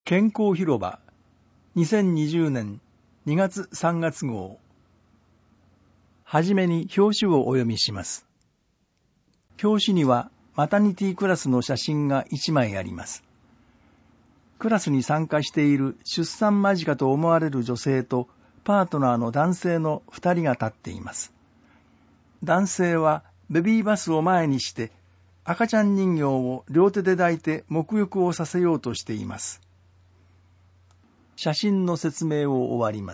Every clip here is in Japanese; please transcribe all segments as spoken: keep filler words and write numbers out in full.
健康広場にせんにじゅうねんにがつさんがつ号。はじめに表紙をお読みします。表紙にはマタニティクラスの写真がいちまいあります。クラスに参加している出産間近と思われる女性とパートナーの男性のふたりが立っています。男性はベビーバスを前にして赤ちゃん人形を両手で抱いて沐浴をさせようとしています。写真の説明を終わります。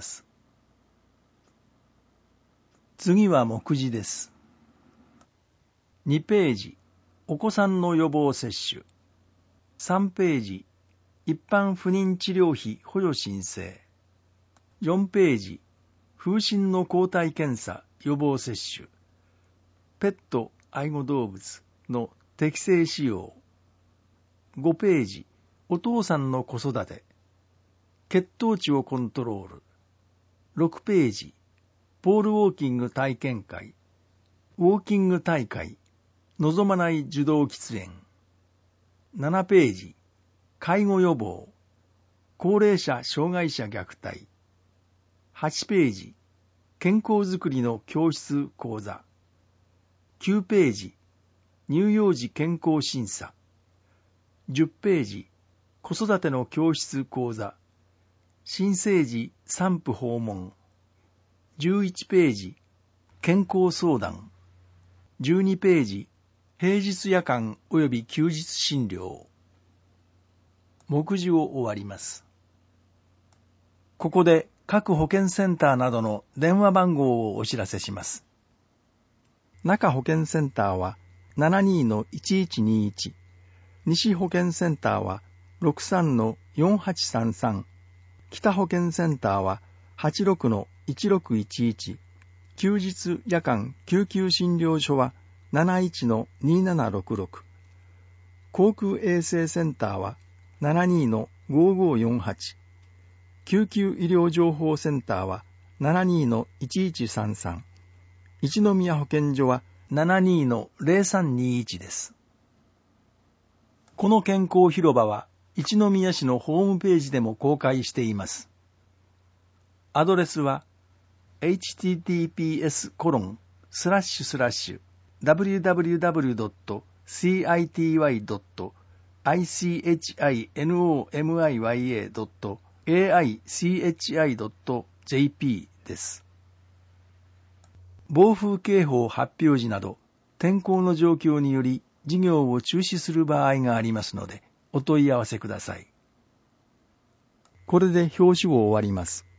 次は目次です。にページ、お子さんの予防接種。さんページ、一般不妊治療費補助申請。よんページ、風疹の抗体検査予防接種。ペット愛護動物の適正使用。ごページ、お父さんの子育て。血糖値をコントロール。ろくページ、ポールウォーキング体験会。ウォーキング大会。望まない受動喫煙。ななページ、介護予防。高齢者障害者虐待。はちページ、健康づくりの教室講座。きゅうページ、乳幼児健康審査。じゅっページ、子育ての教室講座。新生児産婦訪問。じゅういちページ、健康相談。じゅうにページ、平日夜間及び休日診療。目次を終わります。ここで各保健センターなどの電話番号をお知らせします。中保健センターは ななにのいちいちにいち、西保健センターは ろくさんのよんはちさんさん、北保健センターは はちろくのいちろくいちいち、休日夜間救急診療所は なないちのにななろくろく、航空衛生センターは ななにのごごよんはち、救急医療情報センターは ななにのいちいちさんさん、一宮保健所は ななにのぜろさんにいちです。この健康広場は一宮市のホームページでも公開しています。アドレスは エイチティーティーピーエスコロンスラッシュスラッシュダブリューダブリューダブリュードットシーアイティーワイドットアイシーエイチアイエヌオーエムアイワイエードットエーアイシーエイチアイドットジェーピー です。暴風警報発表時など天候の状況により事業を中止する場合がありますのでお問い合わせください。これで表紙を終わります。